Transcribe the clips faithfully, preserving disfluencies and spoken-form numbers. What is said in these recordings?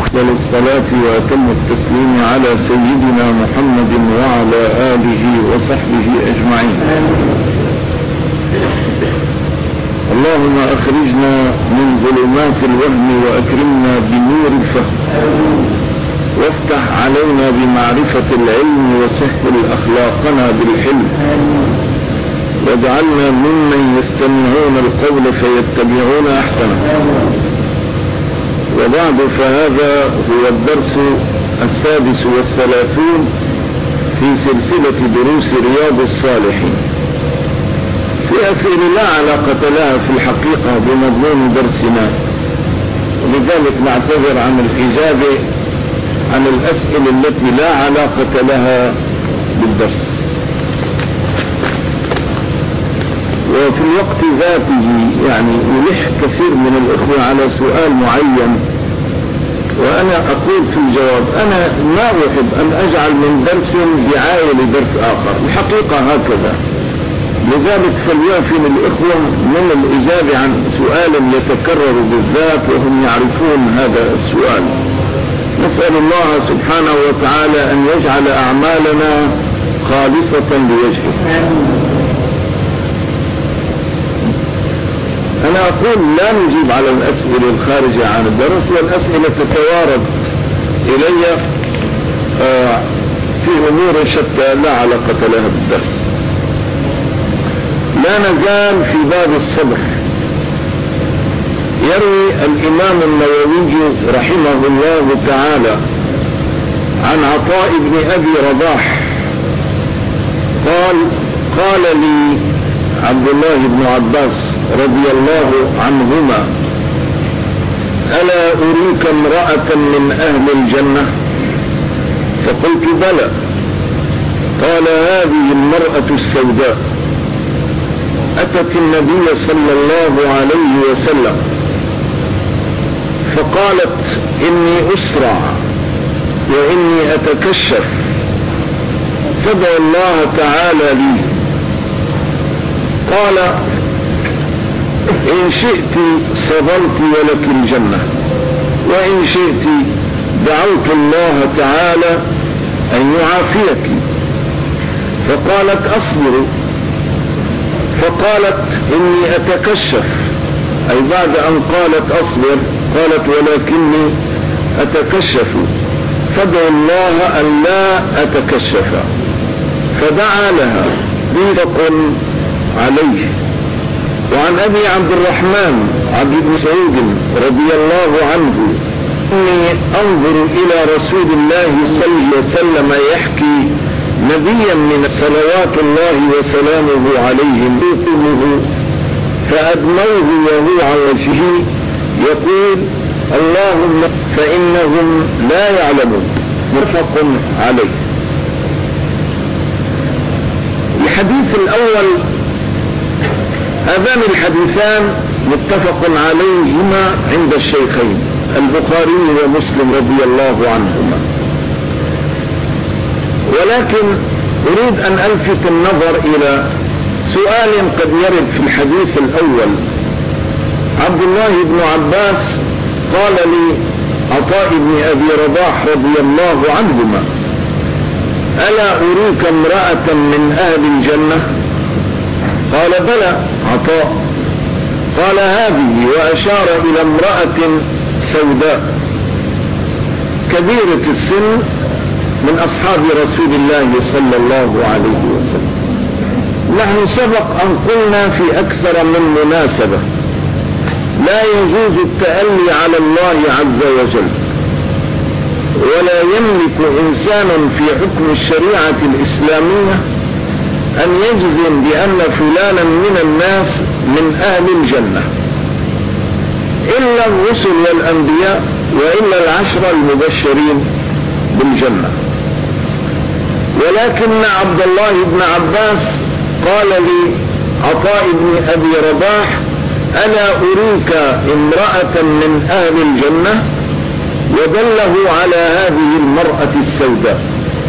أفضل الصلاة وأتم التسليم على سيدنا محمد وعلى آله وصحبه أجمعين. اللهم أخرجنا من ظلمات الوهم وأكرمنا بنور الفهم، وافتح علينا بمعرفة العلم وسهل أخلاقنا بالحلم، واجعلنا ممن يستمعون القول فيتبعون أحسنه. وبعد، فهذا هو الدرس السادس والثلاثون في سلسلة دروس رياض الصالحين، في أسئلة لا علاقة لها في الحقيقة بمضمون درسنا، ولذلك نعتذر عن الإجابة عن الأسئلة التي لا علاقة لها بالدرس. وفي الوقت ذاته يعني يلح كثير من الإخوة على سؤال معين، وأنا أقول في الجواب: أنا ما أحب أن أجعل من درس دعاية لدرس آخر، الحقيقة هكذا. لذلك فليعفن الإخوة من الإجابة عن سؤال يتكرر بالذات وهم يعرفون هذا السؤال. نسأل الله سبحانه وتعالى أن يجعل أعمالنا خالصة لوجهه. أنا أقول لا نجيب على الأسئلة الخارجة عن الدرس، والأسئلة تتوارد إلي في أمور شتى لا علاقة لها بالدرس. لا نزال في باب الصبح. يروي الإمام النووي رحمه الله تعالى عن عطاء بن أبي رباح قال: قال لي عبد الله بن عباس رضي الله عنهما: ألا أريك امرأة من أهل الجنة؟ فقلت: بلى. قال: هذه المرأة السوداء أتت النبي صلى الله عليه وسلم فقالت: إني أسرع وإني أتكشف، فدعا الله تعالى لي. قال: إن شئت صبرت ولك الجنة، وإن شئت دعوت الله تعالى أن يعافيك. فقالت: أصبر. فقالت: إني أتكشف، أي بعد أن قالت أصبر قالت: ولكني أتكشف، فدعوا الله أن لا أتكشف. فدعا لها، متفق عليه. وعن أبي عبد الرحمن عبد بن مسعود رضي الله عنه: إني أنظر إلى رسول الله صلى الله عليه وسلم يحكي نبيا من صلوات الله وسلامه عليه يقوله، فأدنوه وهو على وجهه يقول: اللهم فإنهم لا يعلمون. متفق عليه. الحديث الأول، هذان الحديثان متفق عليهما عند الشيخين البخاري ومسلم رضي الله عنهما، ولكن أريد أن ألفت النظر إلى سؤال قد يرد في الحديث الأول. عبد الله بن عباس قال لي عطاء بن أبي رباح رضي الله عنهما: ألا أريك امرأة من أهل الجنة؟ قال: بلى عطاء. قال: هذه، وأشار إلى امرأة سوداء كبيرة السن من أصحاب رسول الله صلى الله عليه وسلم. نحن سبق أن قلنا في أكثر من مناسبة: لا يجوز التألي على الله عز وجل، ولا يملك إنسان في حكم الشريعة الإسلامية أن يجزم بأن فلانا من الناس من أهل الجنة إلا الرسل والأنبياء، وإلا العشرة المبشرين بالجنة. ولكن عبد الله بن عباس قال لي عطاء بن أبي رباح: ألا أريك امرأة من أهل الجنة؟ ودله على هذه المرأة السوداء.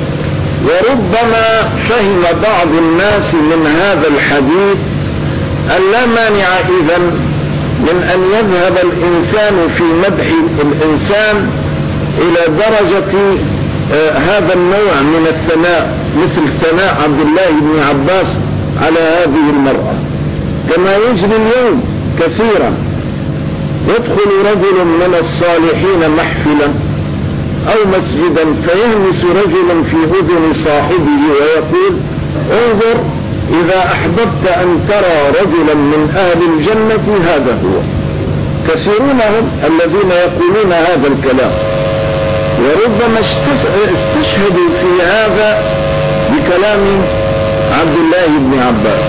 وربما فهم بعض الناس من هذا الحديث أن لا مانع إذن من أن يذهب الإنسان في مدح الإنسان إلى درجة آه هذا النوع من الثناء، مثل ثناء عبد الله بن عباس على هذه المرأة، كما يجري اليوم كثيرا. يدخل رجل من الصالحين محفلا أو مسجدا فيهمس رجل في أذن صاحبه ويقول: انظر، إذا أحببت أن ترى رجلا من أهل الجنة هذا هو. كثيرون هم الذين يقولون هذا الكلام، وربما استشهدوا في هذا بكلام عبد الله بن عباس.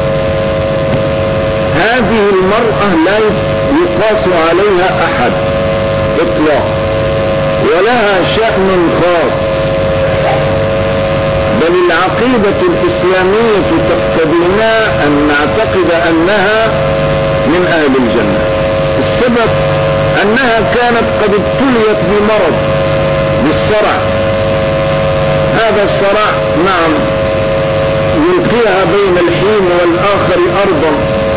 هذه المرأة لا يقاس عليها أحد إطلاق، ولها شأن خاص، بل العقيدة الإسلامية تقتضينا أن نعتقد أنها من أهل الجنة. السبب أنها كانت قد ابتليت بمرض، بالصرع. هذا الصرع نعم يلقيها بين الحين والآخر أرضا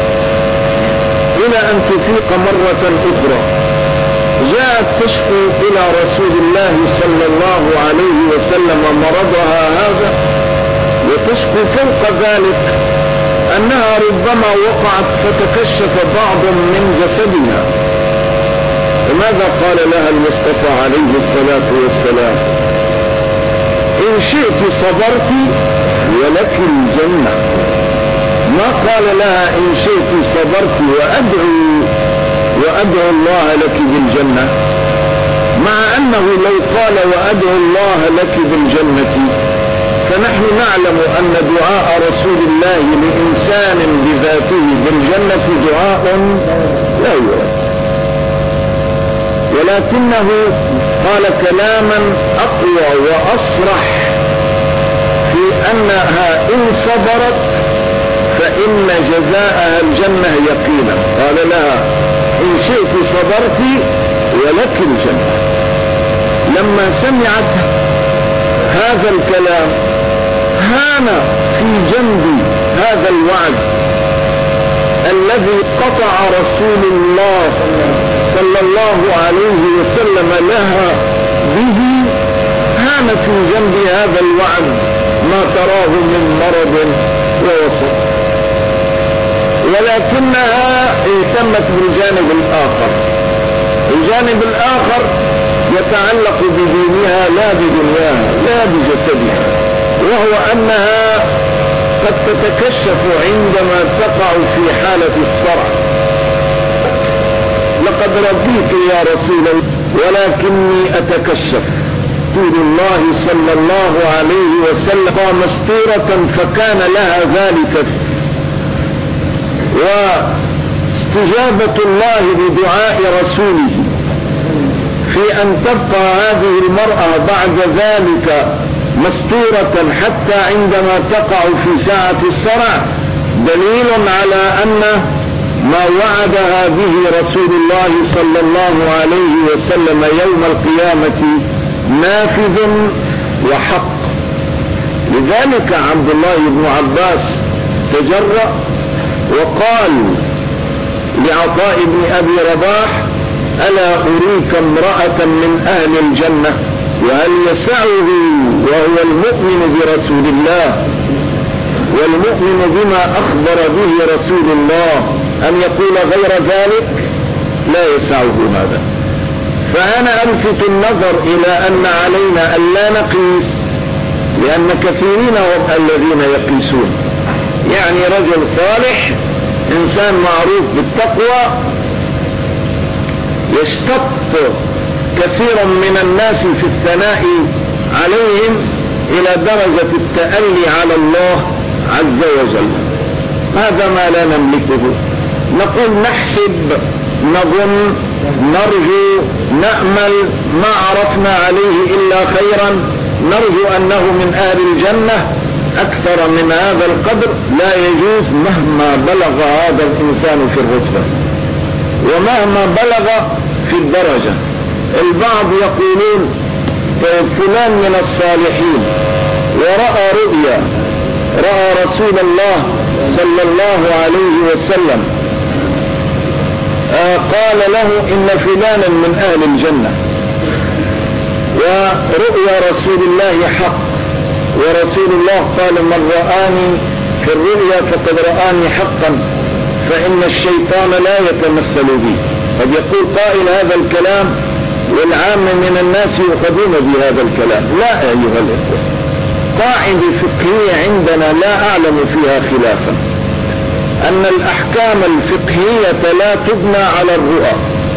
إلى أن تفيق مرة أخرى. جاءت تشكو إلى رسول الله صلى الله عليه وسلم مرضها هذا، وتشكو فوق ذلك أنها ربما وقعت فتكشف بعض من جسدها. وماذا قال لها المصطفى عليه الصلاة والسلام؟ إن شئت صبرت ولك الجنة. ما قال لها إن شئت صبرت وأدعو وأدعو الله لك بالجنة، مع أنه لو قال وأدعو الله لك بالجنة فنحن نعلم أن دعاء رسول الله لإنسان بذاته بالجنة دعاء لا يرد، ولكنه قال كلاما أقوى وأصرح في أنها إن صبرت فإن جزاءها الجنة يقينا. قال لها إن شئت صبرت ولك الجنة. لما سمعت هذا الكلام هان في جنب هذا الوعد الذي قطع رسول الله صلى الله عليه وسلم لها به، هان في جنب هذا الوعد ما تراه من مرض ووصف. ولكنها اهتمت بالجانب الآخر. الجانب الآخر يتعلق بدينها لا بدنياها لا بجسدها، وهو أنها قد تتكشف عندما تقع في حالة الصرع. لقد رضيت يا رسول الله ولكني أتكشف. رسول الله صلى الله عليه وسلم مستورة فكان لها ذلك، واستجابة الله بدعاء رسوله في أن تبقى هذه المرأة بعد ذلك مستورة حتى عندما تقع في ساعة الصرع دليل على أن ما وعدها به رسول الله صلى الله عليه وسلم يوم القيامة نافذ وحق. لذلك عبد الله بن عباس تجرأ وقال لعطاء بن أبي رباح: ألا أريك امرأة من أهل الجنة؟ وهل يسعه وهو المؤمن برسول الله والمؤمن بما أخبر به رسول الله أن يقول غير ذلك؟ لا يسعه هذا. فأنا ألفت النظر إلى أن علينا أن لا نقيس، لأن كثيرين هم الذين يقيسون. يعني رجل صالح إنسان معروف بالتقوى يشتط كثيرا من الناس في الثناء عليهم إلى درجة التألي على الله عز وجل. هذا ما لا نملكه. نقول نحسب، نظن، نرجو، نأمل، ما عرفنا عليه إلا خيرا، نرجو أنه من أهل الجنة. أكثر من هذا القدر لا يجوز مهما بلغ هذا الإنسان في الرتبة ومهما بلغ في الدرجة. البعض يقولون فلان من الصالحين ورأى رؤيا، رأى رسول الله صلى الله عليه وسلم آه قال له إن فلانا من أهل الجنة. رؤيا رسول الله حق، ورسول الله قال من رآني في الرؤيا فقد رآني حقا، فإن الشيطان لا يتمثل بي. قد يقول قائل هذا الكلام والعام من الناس يؤخذون بهذا الكلام. لا أيها الأخوة، قاعدة فقهية عندنا لا أعلم فيها خلافا، أن الأحكام الفقهية لا تبنى على الرؤى.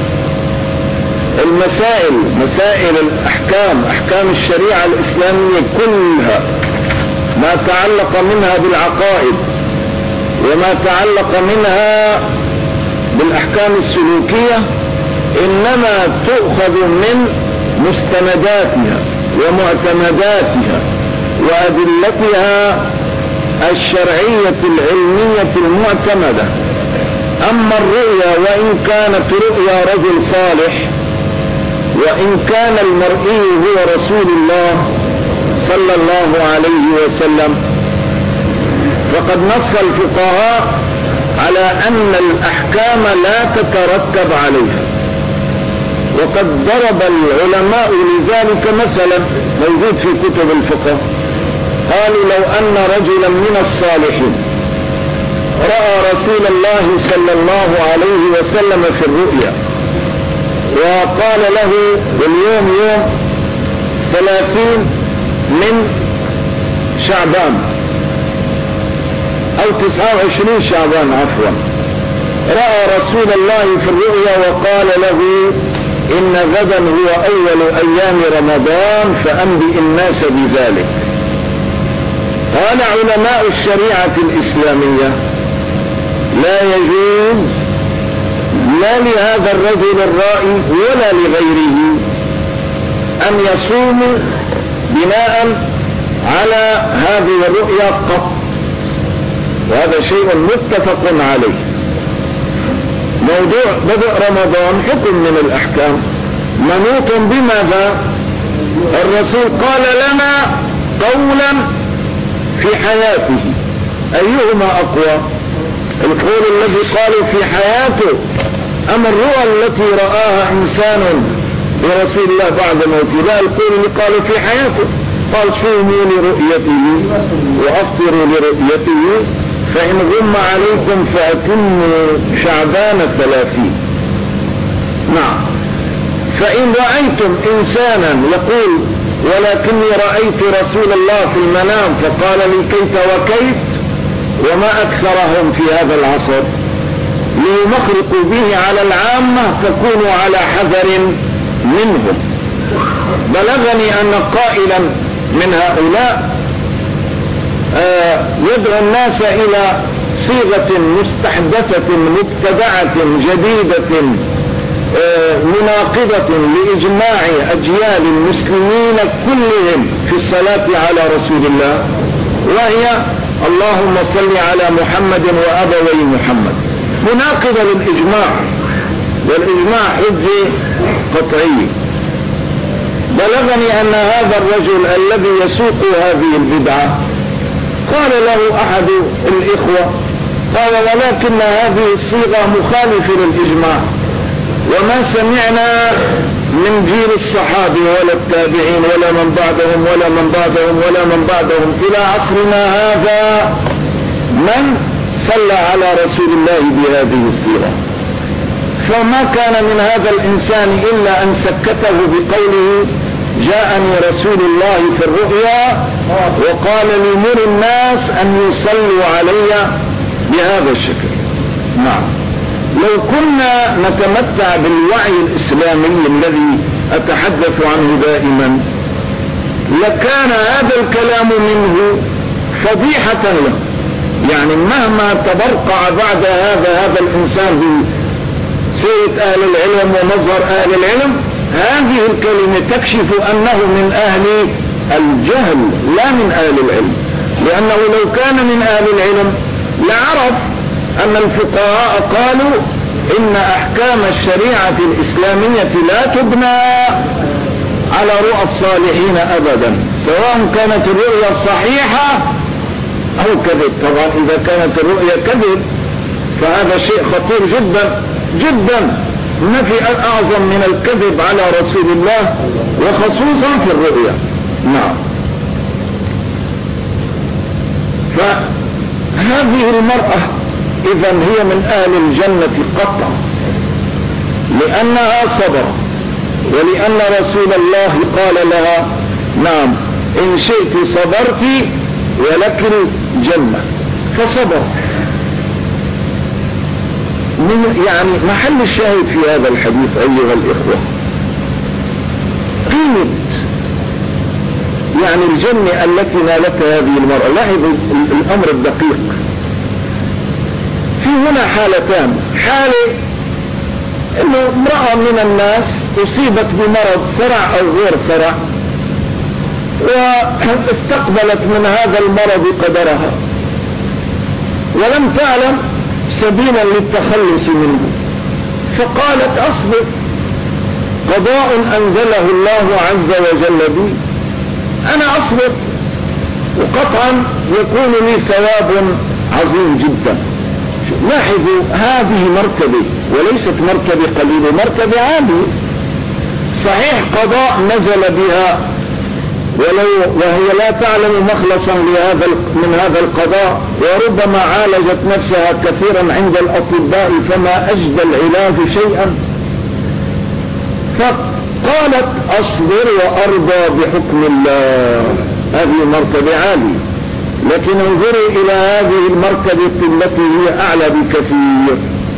المسائل مسائل الأحكام أحكام الشريعة الإسلامية كلها ما تعلق منها بالعقائد وما تعلق منها بالأحكام السلوكية إنما تؤخذ من مستنداتها ومعتمداتها وأدلتها الشرعية العلمية المعتمدة. أما الرؤيا وإن كانت رؤيا رجل صالح وإن كان المرئي هو رسول الله صلى الله عليه وسلم، فقد نص الفقهاء على أن الأحكام لا تترتب عليها. وقد ضرب العلماء لذلك مثلا موجود في كتب الفقه، قالوا لو أن رجلا من الصالحين رأى رسول الله صلى الله عليه وسلم في الرؤيا وقال له اليوم يوم ثلاثين من شعبان أو تسعة وعشرين شعبان عفوا، رأى رسول الله في الرؤيا وقال له إن غدا هو أول أيام رمضان فأنبئ الناس بذلك. قال علماء الشريعة الإسلامية لا يجوز لا لهذا الرجل الرائي ولا لغيره أن يصوم بناء على هذه الرؤيا قط، وهذا شيء متفق عليه. موضوع بدء رمضان حكم من الأحكام منوط بماذا؟ الرسول قال لنا قولا في حياته، أيهما أقوى؟ القول الذي قالوا في حياته أم الرؤى التي رآها إنسان برسول الله بعد موته؟ لا، القول اللي قالوا في حياته، قال صوموا لرؤيته وأفطروا لرؤيته فإن غم عليكم فأتموا شعبان الثلاثين. نعم. فإن رأيتم إنسانا يقول ولكني رأيت رسول الله في المنام فقال لي كيف وكيف، وما أكثرهم في هذا العصر، ليمخرقوا به على العامة فكونوا على حذر منهم. بلغني أن قائلا من هؤلاء آه يدعو الناس إلى صيغة مستحدثة مبتدعة جديدة آه مناقضة لإجماع أجيال المسلمين كلهم في الصلاة على رسول الله، وهي اللهم صل على محمد وأبوي محمد، مناقضة للإجماع، والإجماع حجة قطعية. بلغني أن هذا الرجل الذي يسوق هذه البدعة قال له أحد الإخوة قال ولكن هذه الصيغة مخالفة للإجماع، وما سمعنا من جيل الصحابة ولا التابعين ولا من بعدهم ولا من بعدهم ولا من بعدهم إلى عصرنا هذا من صلى على رسول الله بهذه الصيغة. فما كان من هذا الإنسان إلا أن سكته بقوله جاءني رسول الله في الرؤيا وقال لي مر الناس أن يصلوا علي بهذا الشكل. نعم. لو كنا نتمتع بالوعي الإسلامي الذي أتحدث عنه دائما لكان هذا الكلام منه فضيحة له. يعني مهما تبرقع بعد هذا هذا الإنسان بسيرة أهل العلم ومظهر أهل العلم، هذه الكلمة تكشف أنه من أهل الجهل لا من أهل العلم، لأنه لو كان من أهل العلم لعرف أن الفقهاء قالوا إن أحكام الشريعة الإسلامية لا تبنى على رؤى الصالحين أبدا، سواء كانت الرؤيا صحيحة أو كذب. طبعا إذا كانت الرؤيا كذب فهذا شيء خطير جدا جدا، ما في أعظم من الكذب على رسول الله وخصوصا في الرؤيا. نعم. فهذه المرأة إذن هي من أهل الجنة قطعا، لأنها صبرت، ولأن رسول الله قال لها نعم إن شئت صبرت ولك الجنة، فصبر. يعني محل الشاهد في هذا الحديث أيها الإخوة قيمة يعني الجنة التي نالتها هذه المرأة. لاحظوا الأمر الدقيق. في هنا حالتان، حالة انه امرأة من الناس اصيبت بمرض صرع او غير صرع واستقبلت من هذا المرض قدرها ولم تعلم سبيلا للتخلص منه، فقالت اصبر، قضاء انزله الله عز وجل بي، انا اصبر وقطعا يكون لي ثواب عظيم جدا. لاحظوا هذه مرتبة وليست مرتبة قليلة، مرتبة عالية. صحيح قضاء نزل بها ولو وهي لا تعلم مخلصا لهذا من هذا القضاء، وربما عالجت نفسها كثيرا عند الأطباء فما أجدى العلاج شيئا، فقالت أصبر وأرضى بحكم الله. هذه مرتبة عالية. لكن انظروا إلى هذه المرتبة التي هي أعلى بكثير.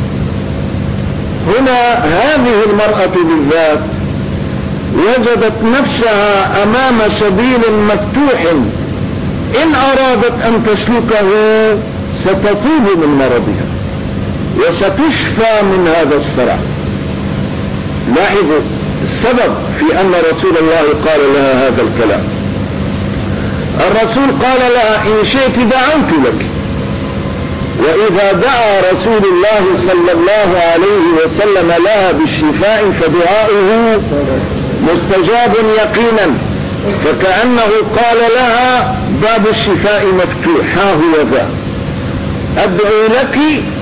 هنا هذه المرأة بالذات وجدت نفسها أمام سبيل مفتوح، إن أرادت أن تسلكه ستطيب من مرضها وستشفى من هذا الصرع. لاحظوا السبب في أن رسول الله قال لها هذا الكلام. الرسول قال لها إن شئت دعوت لك، وإذا دعا رسول الله صلى الله عليه وسلم لها بالشفاء فدعاؤه مستجاب يقينا، فكأنه قال لها باب الشفاء مفتوح، ها هو ذا، أدعو لك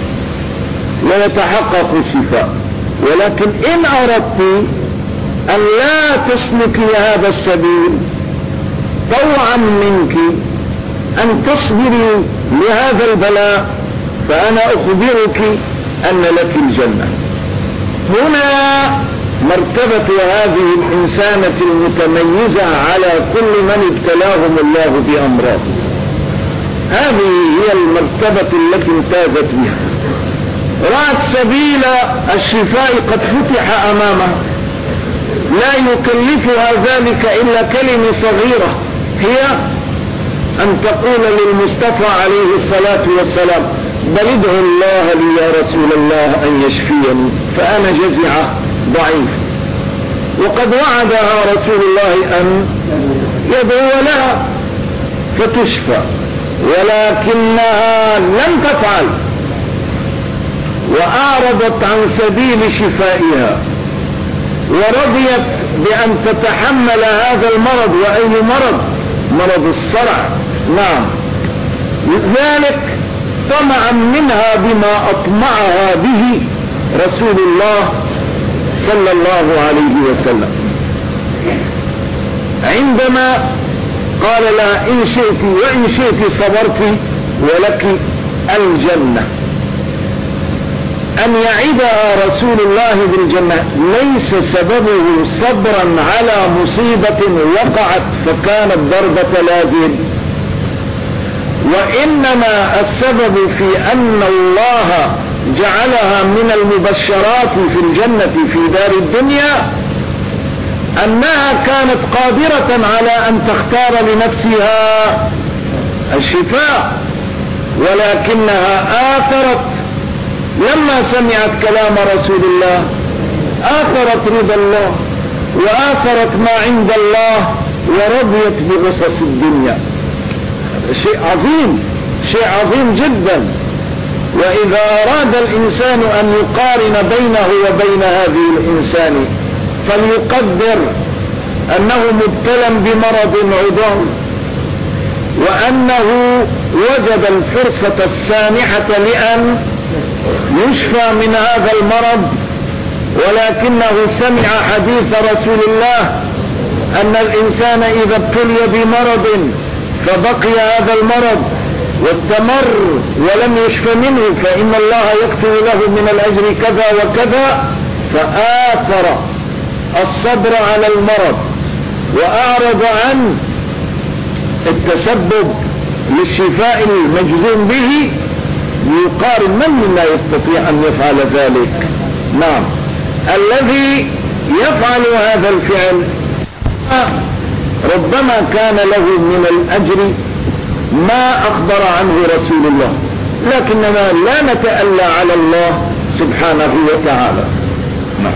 ويتحقق الشفاء، ولكن إن أردت أن لا تسلكي هذا السبيل طوعا منك أن تصبري لهذا البلاء فأنا أخبرك أن لك الجنة. هنا مرتبة هذه الإنسانة المتميزة على كل من ابتلاهم الله بأمراض. هذه هي المرتبة التي امتازت بها، رأت سبيل الشفاء قد فتح أمامها، لا يكلفها ذلك إلا كلمة صغيرة، هي أن تقول للمصطفى عليه الصلاة والسلام بل ادعو الله لي يا رسول الله أن يشفيني فأنا جزعة ضعيف. وقد وعدها رسول الله أن يدعو لها فتشفى، ولكنها لم تفعل وأعرضت عن سبيل شفائها ورضيت بأن تتحمل هذا المرض. وأي مرض؟ مرض الصرع. نعم، لذلك طمعا منها بما أطمعها به رسول الله صلى الله عليه وسلم، عندما قال لها إن شئت وإن شئت صبرت ولك الجنة. أن يعدها رسول الله بالجنة ليس سببه صبرا على مصيبة وقعت فكانت ضربة لازم، وإنما السبب في أن الله جعلها من المبشرات في الجنة في دار الدنيا أنها كانت قادرة على أن تختار لنفسها الشفاء، ولكنها آثرت لما سمعت كلام رسول الله، آثرت رضا الله وآثرت ما عند الله ورضيت بغصص الدنيا. شيء عظيم، شيء عظيم جدا. وإذا أراد الإنسان أن يقارن بينه وبين هذه الإنسان فليقدر أنه مبتلى بمرض عضال، وأنه وجد الفرصة السانحة لأن يشفى من هذا المرض ولكنه سمع حديث رسول الله أن الإنسان إذا ابتلي بمرض فبقي هذا المرض واستمر ولم يشف منه فإن الله يكتب له من الأجر كذا وكذا، فآثر الصبر على المرض وأعرض عن التسبب للشفاء المجزوم به، يقارن من منا يستطيع أن يفعل ذلك؟ نعم، الذي يفعل هذا الفعل ربما كان له من الأجر ما أخبر عنه رسول الله، لكننا لا نتألى على الله سبحانه وتعالى. نعم.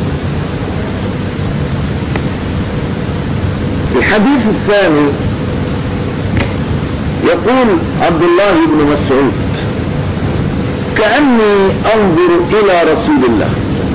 الحديث الثاني يقول عبد الله بن مسعود: كأني أنظر إلى رسول الله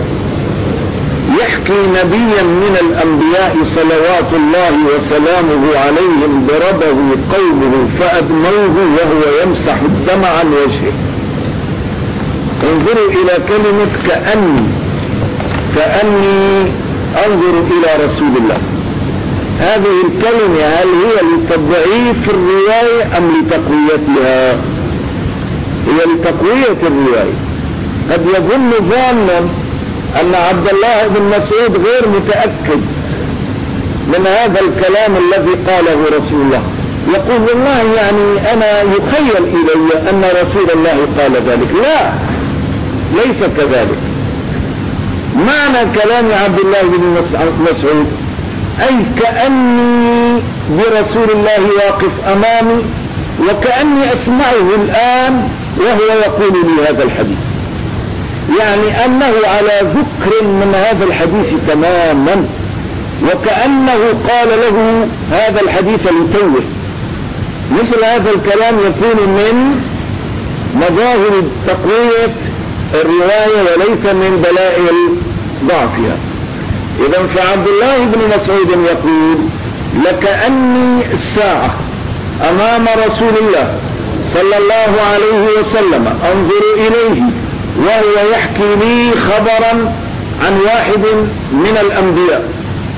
يحكي نبيا من الأنبياء صلوات الله وسلامه عليهم ضربه قومه فأدموه وهو يمسح الدم عن وجهه. انظروا إلى كلمة كأني، كأني أنظر إلى رسول الله. هذه الكلمة هل هي لتضعيف الرواية أم لتقويتها؟ هي لتقوية الرواية. قد يظن ظانا أن عبد الله بن مسعود غير متأكد من هذا الكلام الذي قاله رسول الله، يقول والله يعني أنا يخيل إلي أن رسول الله قال ذلك. لا، ليس كذلك. معنى كلام عبد الله بن مسعود أي كأني برسول الله واقف أمامي وكأني أسمعه الآن وهو يقول لي هذا الحديث، يعني أنه على ذكر من هذا الحديث تماما، وكأنه قال له هذا الحديث لتوه. مثل هذا الكلام يكون من مظاهر تقوية الرواية وليس من دلائل ضعفها. إذا فعبد الله بن مسعود يقول: لكأني الساعة أمام رسول الله صلى الله عليه وسلم أنظر إليه وهو يحكي لي خبرا عن واحد من الأنبياء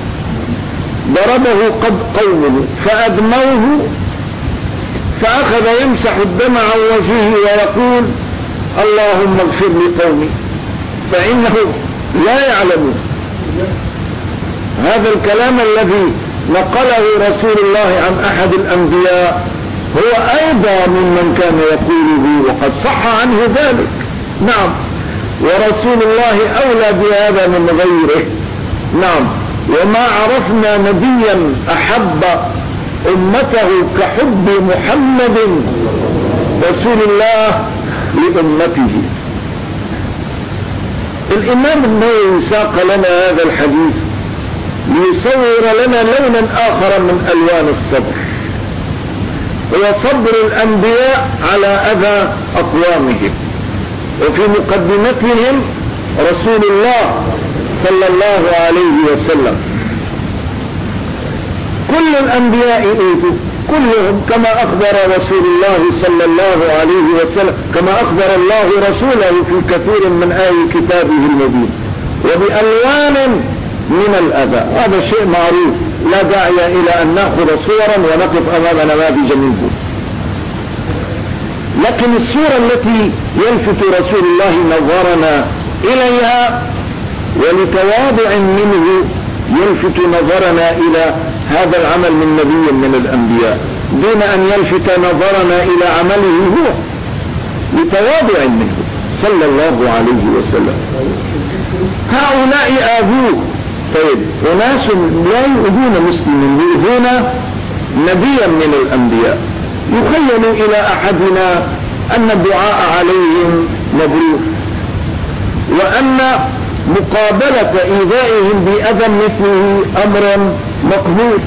ضربه قد قومه فأدموه فأخذ يمسح الدم عن وجهه ويقول: اللهم اغفر لقومي فإنه لا يعلمون. هذا الكلام الذي نقله رسول الله عن أحد الأنبياء هو أيضا ممن كان يقوله وقد صح عنه ذلك. نعم، ورسول الله أولى بهذا من غيره. نعم، وما عرفنا نبيا أحب أمته كحب محمد رسول الله لأمته. الإمام النووي ساق لنا هذا الحديث ليصور لنا لونا آخر من ألوان الصبر، هو صبر الأنبياء على أذى أقوامهم، وفي مقدمتهم رسول الله صلى الله عليه وسلم. كل الأنبياء أوتوا كلهم كما أخبر رسول الله صلى الله عليه وسلم، كما أخبر الله رسوله في كثير من آي كتابه المبين، وبألوان من الأذى. هذا شيء معروف، لا داعي إلى أن نأخذ صورا ونقف أمام نماذج منه. لكن الصورة التي يلفت رسول الله نظرنا إليها ولتواضع منه يلفت نظرنا إلى هذا العمل من نبي من الأنبياء دون أن يلفت نظرنا إلى عمله هو، لتواضع منه صلى الله عليه وسلم. هؤلاء آذوه. طيب، وناس لا يؤذون مسلمين، يؤذون نبيا من الأنبياء. يخيل إلى أحدنا أن الدعاء عليهم مبروك، وأن مقابلة إيذائهم بأذى مثله أمر مقبول،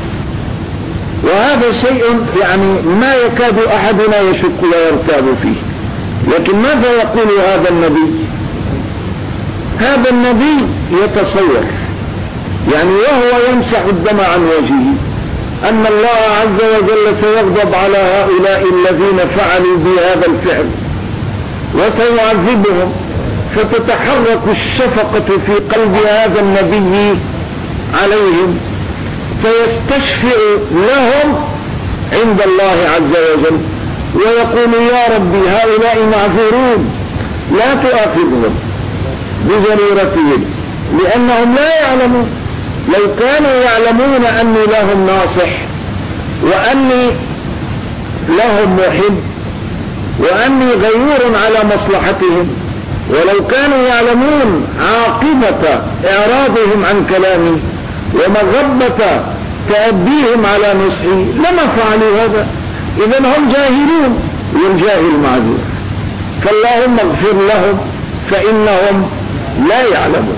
وهذا شيء يعني ما يكاد أحدنا يشك ويرتاب فيه. لكن ماذا يقول هذا النبي؟ هذا النبي يتصور يعني وهو يمسح الدم عن وجهه أن الله عز وجل سيغضب على هؤلاء الذين فعلوا بهذا الفعل وسيعذبهم، فتتحرك الشفقة في قلب هذا النبي عليهم، فيستشفع لهم عند الله عز وجل ويقول يا ربي هؤلاء معذورون لا تؤاخذهم بجريرتهم لأنهم لا يعلمون. لو كانوا يعلمون أني لهم ناصح وأني لهم محب وأني غيور على مصلحتهم، ولو كانوا يعلمون عاقبة إعراضهم عن كلامي ومغبة تأديهم على نصحي لما فعلوا هذا. إذن هم جاهلون والجاهل معذور، فاللهم اغفر لهم فإنهم لا يعلمون.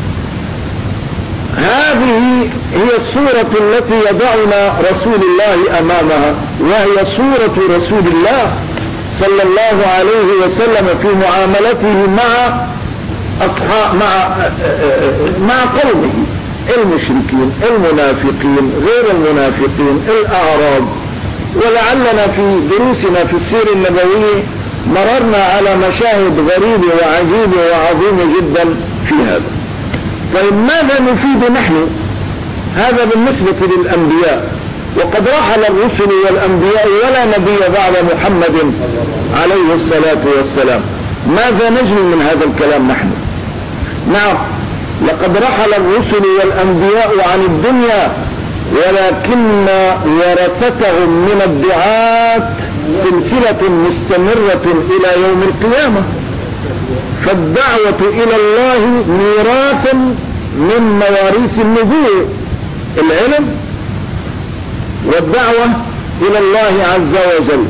هذه هي الصورة التي يضعنا رسول الله أمامها، وهي صورة رسول الله صلى الله عليه وسلم في معاملته مع أصحاب مع مع قومه المشركين المنافقين غير المنافقين الأعراب. ولعلنا في دروسنا في السيرة النبوية مررنا على مشاهد غريبة وعجيبة وعظيمة جدا في هذا. طيب ماذا نفيد نحن؟ هذا بالنسبة للأنبياء، وقد رحل الرسل والأنبياء ولا نبي بعد محمد عليه الصلاة والسلام. ماذا نجني من هذا الكلام نحن؟ نعم، لقد رحل الرسل والأنبياء عن الدنيا، ولكن ورثتهم من الدعاة سلسلة مستمرة إلى يوم القيامة. فالدعوة إلى الله ميراث من مواريث النبوة، العلم والدعوة إلى الله عز وجل.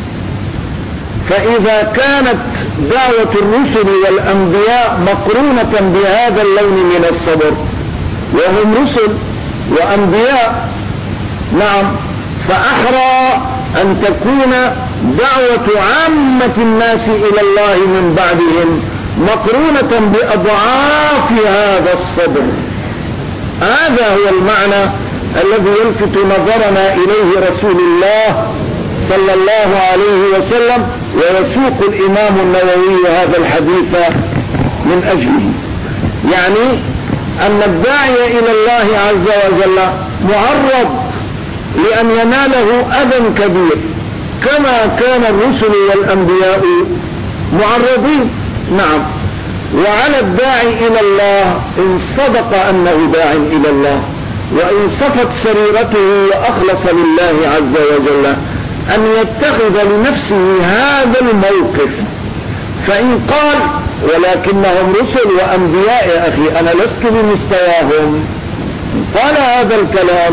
فإذا كانت دعوة الرسل والأنبياء مقرونة بهذا اللون من الصبر، وهم رسل وأنبياء، نعم، فأحرى أن تكون دعوة عامة الناس إلى الله من بعدهم مقرونة بأضعاف هذا الصبر. هذا هو المعنى الذي يلفت نظرنا إليه رسول الله صلى الله عليه وسلم، ويسوق الإمام النووي هذا الحديث من أجله. يعني أن الداعي إلى الله عز وجل معرض لأن يناله أذى كبير كما كان الرسل والأنبياء معرضين. نعم، وعلى الداعي إلى الله إن صدق أنه داع إلى الله وإن صفت سريرته وأخلص لله عز وجل أن يتخذ لنفسه هذا الموقف. فإن قال ولكنهم رسل وأنبياء يا أخي أنا لست بمستواهم، قال هذا الكلام،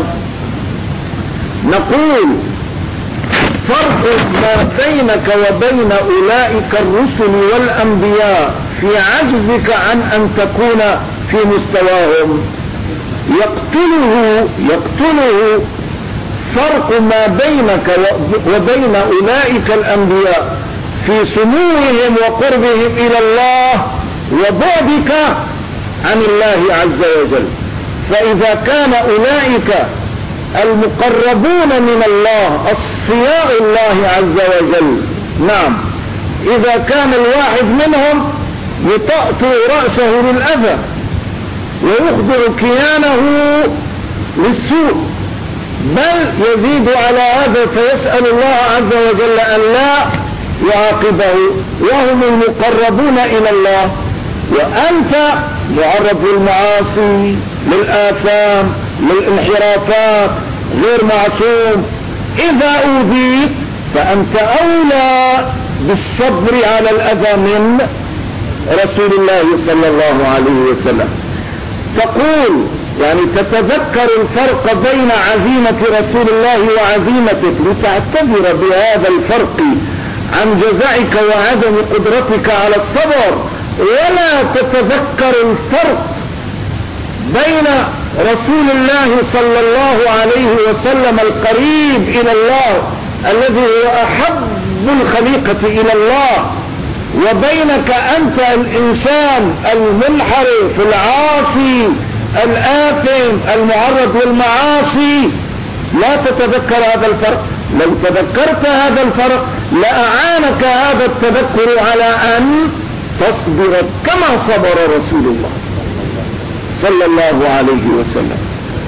نقول فرق ما بينك وبين أولئك الرسل والأنبياء في عجزك عن أن تكون في مستواهم يقتله يقتله فرق ما بينك وبين أولئك الأنبياء في سموهم وقربهم إلى الله وبعدك عن الله عز وجل. فإذا كان أولئك المقربون من الله أصفياء الله عز وجل، نعم، إذا كان الواحد منهم يطأطئ رأسه للأذى ويخضع كيانه للسوء، بل يزيد على هذا فيسأل الله عز وجل أن لا يعاقبه، وهم المقربون إلى الله، وأنت معرض للمعاصي للآثام للانحرافات غير معصوم. إذا أوذيت فأنت أولى بالصبر على الأذى من رسول الله صلى الله عليه وسلم. تقول يعني تتذكر الفرق بين عزيمة رسول الله وعزيمتك لتعتبر بهذا الفرق عن جزعك وعدم قدرتك على الصبر، ولا تتذكر الفرق بين رسول الله صلى الله عليه وسلم القريب إلى الله الذي هو أحب الخليقة إلى الله، وبينك أنت الإنسان المنحرف العاصي الآثم المعرض للمعاصي. لا تتذكر هذا الفرق. لو تذكرت هذا الفرق لأعانك هذا التذكر على أن تصبر كما صبر رسول الله صلى الله عليه وسلم.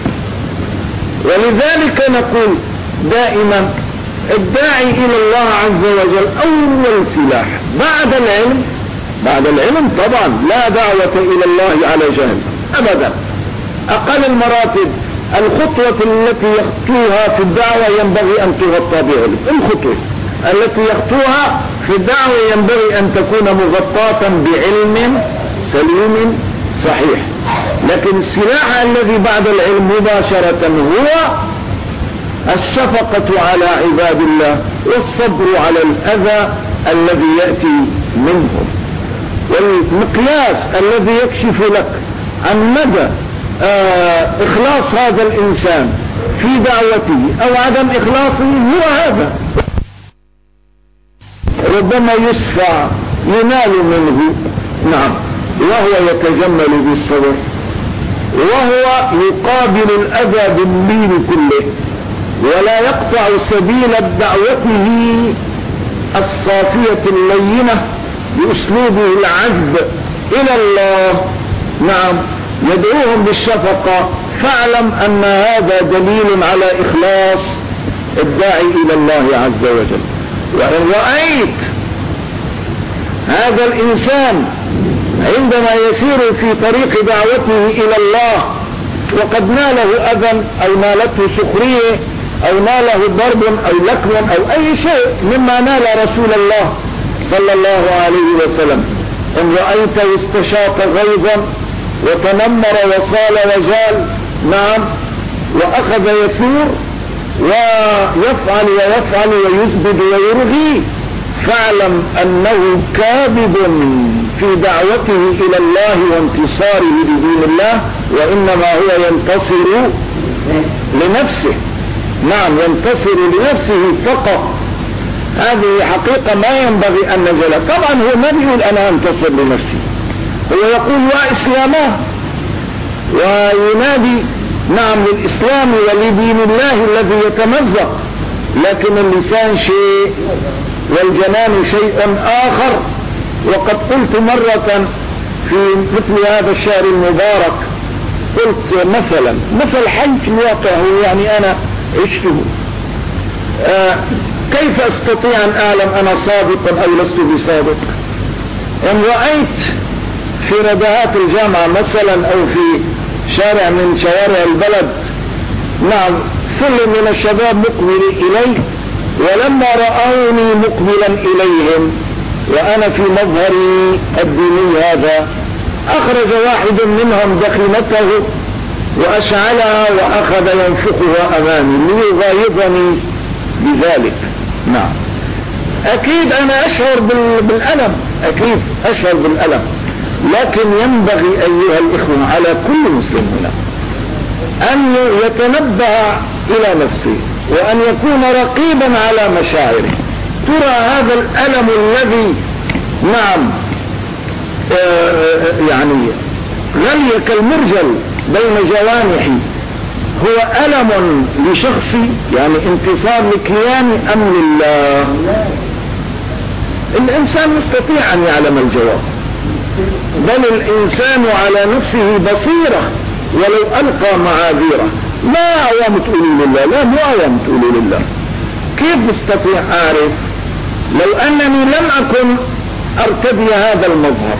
ولذلك نقول دائما الداعي إلى الله عز وجل أول سلاح بعد العلم، بعد العلم طبعا لا دعوة إلى الله على جهل أبدا. أقل المراتب الخطوة التي يخطوها في الدعوة ينبغي أن تغطى بعلم. الخطوة التي يخطوها في الدعوة ينبغي أن تكون مغطاة بعلم سليم صحيح. لكن السلاح الذي بعد العلم مباشرة هو الشفقة على عباد الله والصبر على الأذى الذي يأتي منهم. والمقياس الذي يكشف لك عن مدى آه إخلاص هذا الإنسان في دعوته أو عدم إخلاصه هو هذا. ربما يشفع ينال منه نعم وهو يتجمل بالصبر، وهو يقابل الأذى باللين كله، ولا يقطع سبيل دعوته الصافية اللينة بأسلوبه العذب إلى الله. نعم يدعوهم بالشفقة. فاعلم أن هذا دليل على إخلاص الداعي إلى الله عز وجل. وإن رأيت هذا الإنسان عندما يسير في طريق دعوته إلى الله وقد ناله أذى أو نالته سخرية أو ناله ضرب أو لكم أو أي شيء مما نال رسول الله صلى الله عليه وسلم، إن رأيته استشاط غيظا وتنمر وصال وجال نعم وأخذ يثور ويفعل ويفعل ويزبد ويرغي، فاعلم أنه كاذب في دعوته إلى الله وانتصاره لدين الله، وإنما هو ينتصر لنفسه. نعم ينتصر لنفسه فقط. هذه حقيقة ما ينبغي أن نزل. طبعا هو ما بيقول أنا أنتصر لنفسي، هو يقول يا إسلامه وينادي نعم للإسلام ولدين الله الذي يتمزق، لكن اللسان شيء والجنان شيء آخر. وقد قلت مرة في مثل هذا الشهر المبارك، قلت مثلا مثل حي في الواقع هو يعني أنا عشته، آه كيف أستطيع أن أعلم أنا صادق أو لست بصادق؟ إن رأيت في رداءات الجامعة مثلا أو في شارع من شوارع البلد نعم سلم من الشباب مقبل إلي، ولما رأوني مقبلا إليهم وأنا في مظهري الديني هذا أخرج واحد منهم دخينته وأشعلها وأخذ ينفخها أمامي ليغايظني بذلك. نعم أكيد أنا أشعر بالألم، أكيد أشعر بالألم، لكن ينبغي أيها الإخوة على كل مسلم هنا أن يتنبه إلى نفسه وأن يكون رقيبا على مشاعره. ترى هذا الألم الذي نعم آه يعني غلي كالمرجل بين جوانحي هو ألم لشخصي يعني انتصار لكياني أم لله؟ الإنسان يستطيع أن يعلم الجواب، بل الإنسان على نفسه بصيرة ولو ألقى معاذيره. ما عوام تقولوا لله؟ لا مو عوام تقولوا لله. كيف استطيع أعرف لو أنني لم أكن أرتدي هذا المظهر؟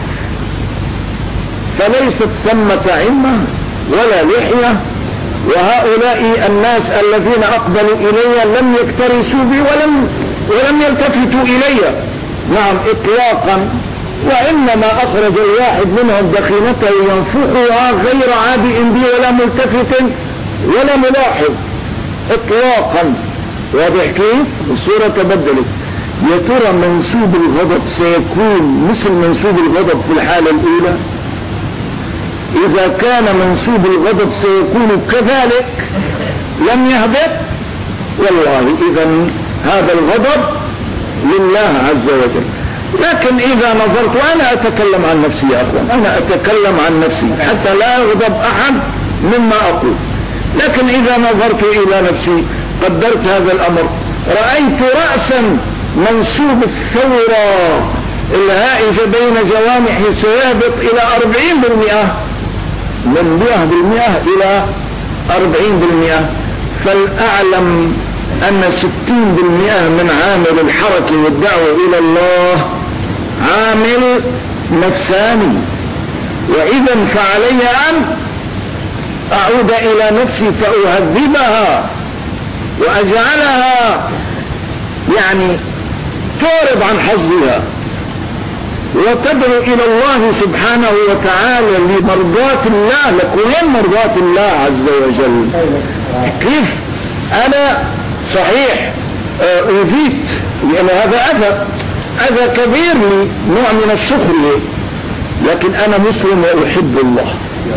فليست ثمة عمة ولا لحية، وهؤلاء الناس الذين أقبلوا إلي لم يكترثوا بي ولم, ولم يلتفتوا إلي نعم إطلاقا، وإنما أخرج الواحد منهم دخينته ينفخها غير عابئ بي ولا ملتفت ولا ملاحظ إطلاقا. واضح كيف؟ الصورة تبدلت. يا ترى منسوب الغضب سيكون مثل منسوب الغضب في الحالة الأولى؟ إذا كان منسوب الغضب سيكون كذلك لم يهبط، والله إذا هذا الغضب لله عز وجل. لكن إذا نظرت، وأنا أتكلم عن نفسي يا أخوان، أنا أتكلم عن نفسي حتى لا يغضب أحد مما أقول، لكن إذا نظرت إلى نفسي قدرت هذا الأمر، رأيت رأسا منسوب الثورة الهائج بين جوانح سيهبط إلى أربعين بالمئة، من مئة بالمئة إلى أربعين بالمئة. فالأعلم أن ستين بالمئة من عامل الحركة والدعوة إلى الله عامل نفساني، وإذا فعلي أن أعود إلى نفسي فأهذبها وأجعلها يعني تعرض عن حظها وتدعو إلى الله سبحانه وتعالى لمرضاة الله، لكل مرضاة الله عز وجل. كيف أنا صحيح أوذيت لأن هذا أذى أذى كبير لي، نوع من السخرية، لكن أنا مسلم وأحب الله.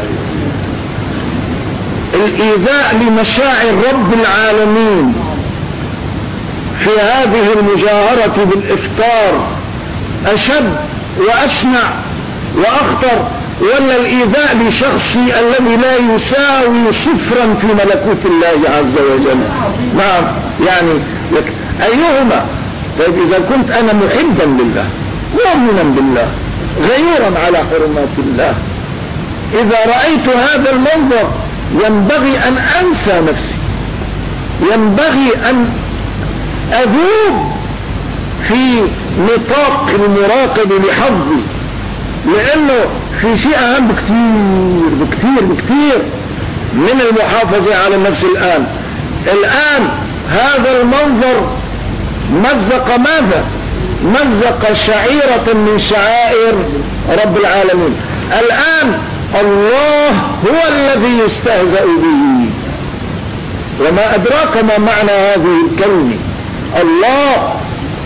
الإيذاء لمشاعر رب العالمين في هذه المجاهرة بالإفطار أشد وأشنع وأخطر، ولا الإيذاء لشخصي الذي لا يساوي صفرا في ملكوت الله عز وجل؟ نعم، يعني لك أيهما؟ طيب إذا كنت أنا محبا لله مؤمنا بالله غيورا على حرمات الله، إذا رأيت هذا المنظر ينبغي أن أنسى نفسي، ينبغي أن أذوب في نطاق المراقبة لحظي، لأنه في شيء أهم بكثير بكثير بكثير من المحافظة على النفس. الآن الآن هذا المنظر مزق ماذا؟ مزق شعيرة من شعائر رب العالمين. الآن الله هو الذي يستهزأ به، وما أدراك ما معنى هذه الكلمة؟ الله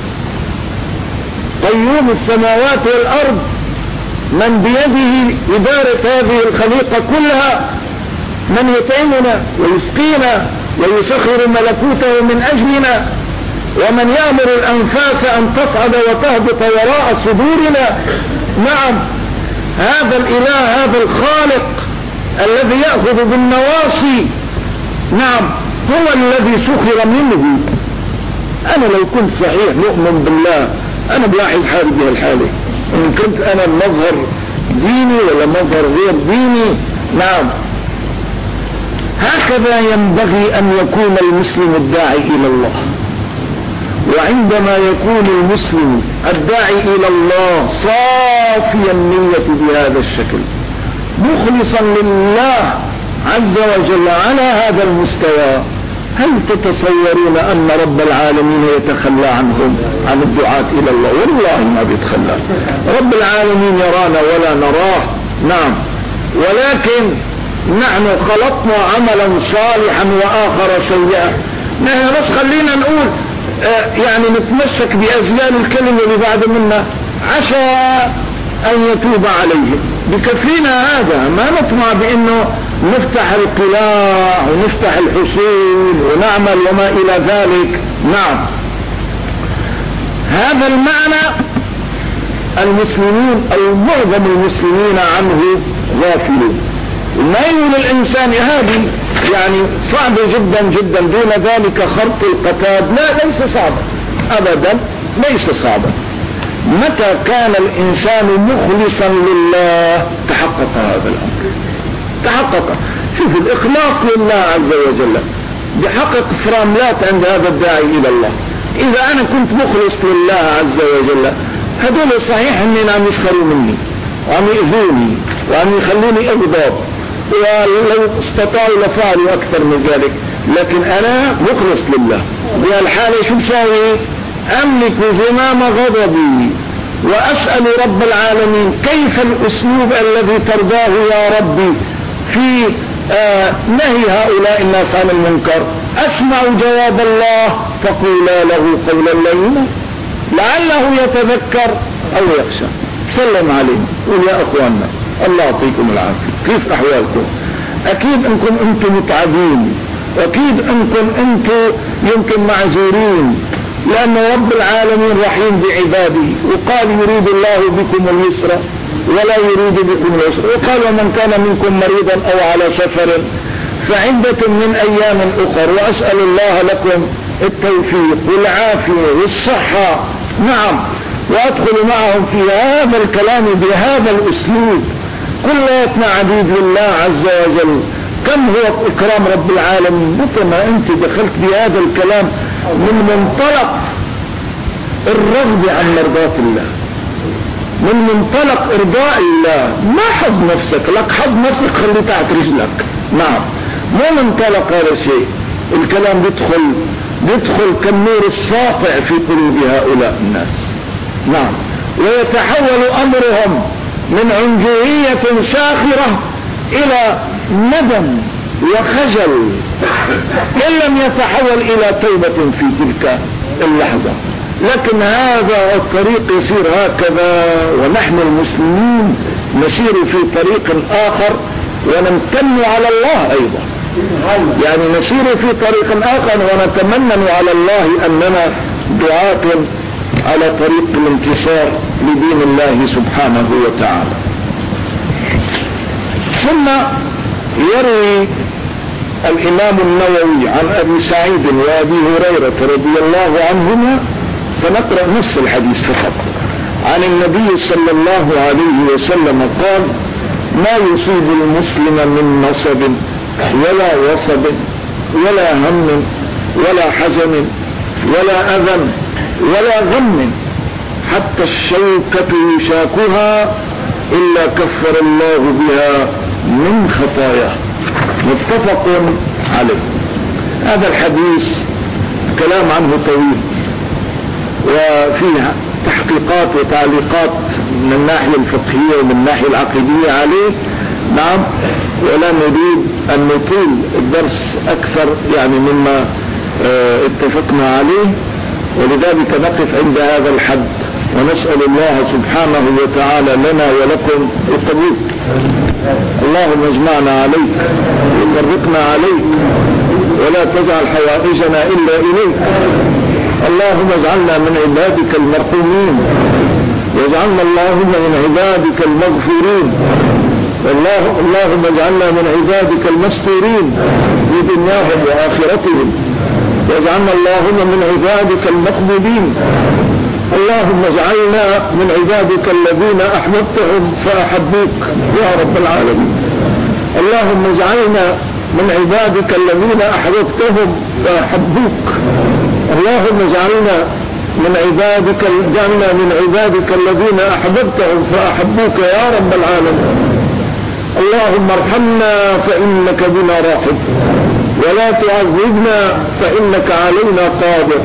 قيوم السماوات والأرض، من بيده إدارة هذه الخليقة كلها، من يطعمنا ويسقينا ويسخر ملكوته من أجلنا، ومن يأمر الأنفاس أن تصعد وتهبط وراء صدورنا. نعم، هذا الإله، هذا الخالق الذي يأخذ بالنواصي، نعم، هو الذي سخر منه. أنا لو كنت صحيح مؤمن بالله أنا بلاحظ حالي بهالحالة، إن كنت أنا مظهر ديني ولا مظهر غير ديني. نعم، هكذا ينبغي أن يكون المسلم الداعي إلى الله. وعندما يكون المسلم الداعي إلى الله صافيا النية بهذا الشكل، مخلصا لله عز وجل على هذا المستوى، هل تتصورون أن رب العالمين يتخلى عنهم، عن الدعاة إلى الله؟ والله ما بيتخلى. رب العالمين يرانا ولا نراه. نعم، ولكن نحن خلقنا عملا صالحا وآخر سيئا. نحن بس خلينا نقول آه يعني نتمسك بأزيال الكلمة اللي بعد منا، عسى أن يتوب عليهم، بكفينا هذا. ما نطمع بأنه نفتح القلاع ونفتح الحصول ونعمل وما إلى ذلك. نعم، هذا المعنى المسلمون أو معظم المسلمين عنه غافلون. ميل الإنسان هذه يعني صعبة جدا جدا، دون ذلك خرق القتاد لا، ليس صعبا أبدا، ليس صعبا. متى كان الإنسان مخلصا لله تحقق هذا الأمر، تحقق. شوف الإخلاص لله عز وجل بحقق فراملات عند هذا الداعي إلى الله. إذا أنا كنت مخلص لله عز وجل، هذول صحيح أننا عم يسخروا مني وعم يؤذوني وعم يخلوني أغضب، ولو استطاعوا لفعلوا أكثر من ذلك، لكن أنا مخلص لله. بهالحالة شو بساوي؟ أملك زمام غضبي وأسأل رب العالمين كيف الأسلوب الذي ترضاه يا ربي في آه نهي هؤلاء الناس عن المنكر. أسمع جواب الله فقولا له قولا لينا لعله يتذكر أو يخشى. سلم عليه، قول يا أخواننا الله يعطيكم العافية، كيف أحوالكم؟ أكيد أنكم أنتم متعبين، وأكيد أنكم أنتم يمكن معذورين، لأن رب العالمين رحيم بعباده، وقال يريد الله بكم اليسر ولا يريد بكم العسر، وقال ومن كان منكم مريضا أو على سفر فعدة من أيام أخر، وأسأل الله لكم التوفيق والعافية والصحة. نعم، وأدخل معهم في هذا الكلام بهذا الأسلوب. كلياتنا عبيد لله عز وجل، كم هو إكرام رب العالمين. متى ما أنت دخلت بهذا الكلام من منطلق الرغب عن مرضاة الله، من منطلق إرضاء الله، ما حظ نفسك، لك حظ نفسك خلي تحت رجلك. نعم، مو منطلق هذا الشيء. الكلام بيدخل بيدخل كالنور الساطع في قلوب هؤلاء الناس. نعم، ويتحول أمرهم من عنجهية ساخرة إلى ندم وخجل، إن لم يتحول إلى توبة في تلك اللحظة. لكن هذا الطريق يسير هكذا، ونحن المسلمين نسير في طريق آخر ونمتن على الله أيضا، يعني نسير في طريق آخر ونتمنن على الله أننا دعاة على طريق الانتصار لدين الله سبحانه وتعالى. ثم يروي الإمام النووي عن أبي سعيد وأبي هريرة رضي الله عنهما، سنقرأ نص الحديث فقط، عن النبي صلى الله عليه وسلم قال: ما يصيب المسلم من نصب ولا وصب ولا هم ولا حزن ولا أذى ولا غم حتى الشوكة يشاكها إلا كفر الله بها من خطاياه. متفق عليه. هذا الحديث كلام عنه طويل وفيه تحقيقات وتعليقات من الناحية الفقهية ومن الناحية العقيدية عليه. نعم، ولا نريد أن نطيل الدرس أكثر يعني مما اه اتفقنا عليه، ولذلك نقف عند هذا الحد، ونسأل الله سبحانه وتعالى لنا ولكم القبول. اللهم اجمعنا عليك وفرقنا عليك، ولا تجعل حوائجنا إلا إليك. اللهم اجعلنا من عبادك المرحومين، واجعلنا اللهم من عبادك المغفورين، والله اللهم اجعلنا من عبادك المستورين في دنياهم وآخرتهم، واجعلنا اللهم من عبادك المقبولين. اللهم اجعلنا من عبادك الذين أحببتهم فأحبوك يا رب العالمين. اللهم اجعلنا من عبادك الذين أحببتهم فأحبوك. اللهم اجعلنا من عبادك اجعلنا من عبادك الذين أحببتهم فأحبوك يا رب العالمين. اللهم ارحمنا فإنك بنا راحم، ولا تعذبنا فإنك علينا قادر.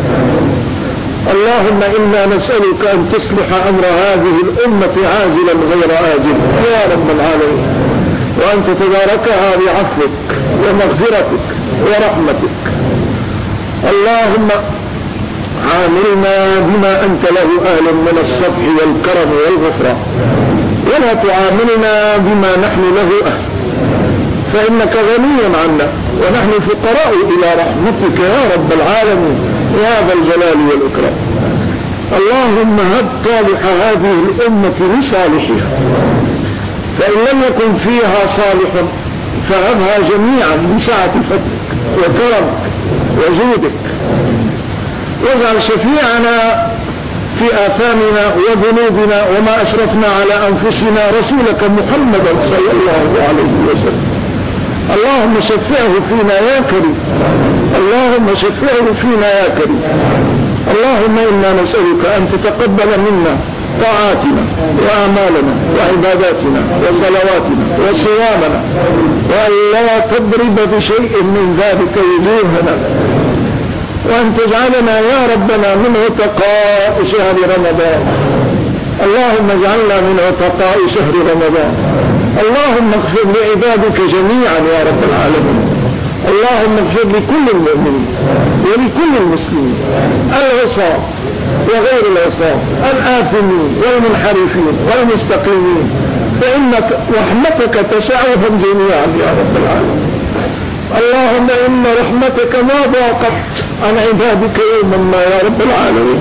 اللهم إنا نسألك أن تصلح أمر هذه الأمة عاجلا غير آجل يا رب العالمين، وأن تتداركها بعفوك ومغفرتك ورحمتك. اللهم عاملنا بما أنت له أهل من الصفح والكرم والغفران، ولا تعاملنا بما نحن له أهل، فإنك غني عنا ونحن فقراء إلى رحمتك يا رب العالمين يا ذا الجلال والإكرام. اللهم هب صالح هذه الأمة لصالحها، فإن لم يكن فيها صالح فهبها جميعا بسعة فضلك وكرمك وجودك، واجعل شفيعنا في آثامنا وذنوبنا وما أشرفنا على أنفسنا رسولك محمدا صلى الله عليه وسلم. اللهم شفعه فينا يا كريم، اللهم شفعه فينا يا كريم. اللهم إنا نسألك أن تتقبل منا طاعاتنا وأعمالنا وعباداتنا وصلواتنا وصيامنا، وأن لا تضرب بشيء من ذلك وجوهنا، وأن تجعلنا يا ربنا من عتقاء شهر رمضان. اللهم اجعلنا من عتقاء شهر رمضان. اللهم اغفر لعبادك جميعا يا رب العالمين. اللهم اغفر لكل المؤمنين ولكل المسلمين، العصاة وغير العصاة، الآثمين والمنحرفين والمستقيمين، فإنك رحمتك تسعهم جميعا يا رب العالمين. اللهم إن رحمتك ما ضاقت عن عبادك يوما ما يا رب العالمين.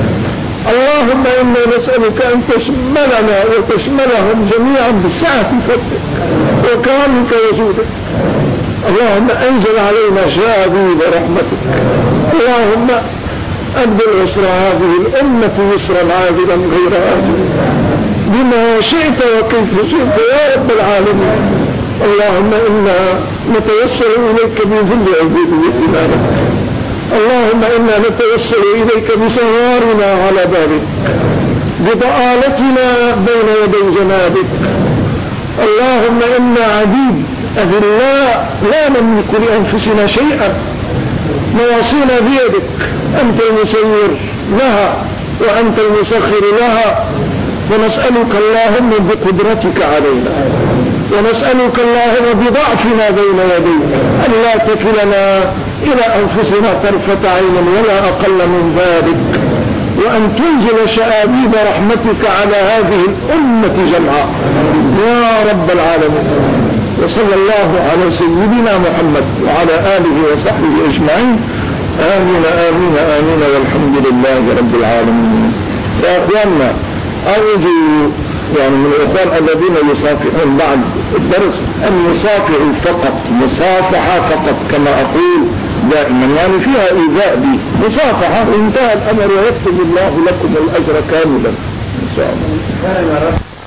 اللهم إنا نسألك أن تشملنا وتشملهم جميعا بسعة فضلك وكرمك وجودك. اللهم أنزل علينا شاذيب رحمتك. اللهم أبدل عسر هذه الأمة يسرا عاجلا غير آجل بما شئت وكيف شئت يا رب العالمين. اللهم إنا نتوسل إليك بذل عبوديتنا لك. اللهم إنا نتوسل إليك بسوارنا على بابك، بضآلتنا بين يدي جنابك. اللهم إنا عبيد أذلاء لا نملك لأنفسنا شيئا، نواصينا بيدك، أنت المسير لها وأنت المسخر لها، ونسألك اللهم بقدرتك علينا، ونسألك اللهم بضعفنا بين يديك أن لا تكلنا إلى أنفسنا طرفة عين ولا أقل من ذلك، وأن تنزل شآبيب رحمتك على هذه الأمة جمعاء يا رب العالمين. وصلى الله على سيدنا محمد وعلى آله وصحبه أجمعين. آمين آمين آمين والحمد لله رب العالمين. يا أخواننا، أرجو يعني من الإخوان الذين يصافحون بعد الدرس أن يصافحوا فقط، مصافحة فقط كما أقول دائما، يعني فيها إيذاء بي، مصافحة انتهى الأمر ويكتب الله لكم الأجر كاملا إن شاء الله.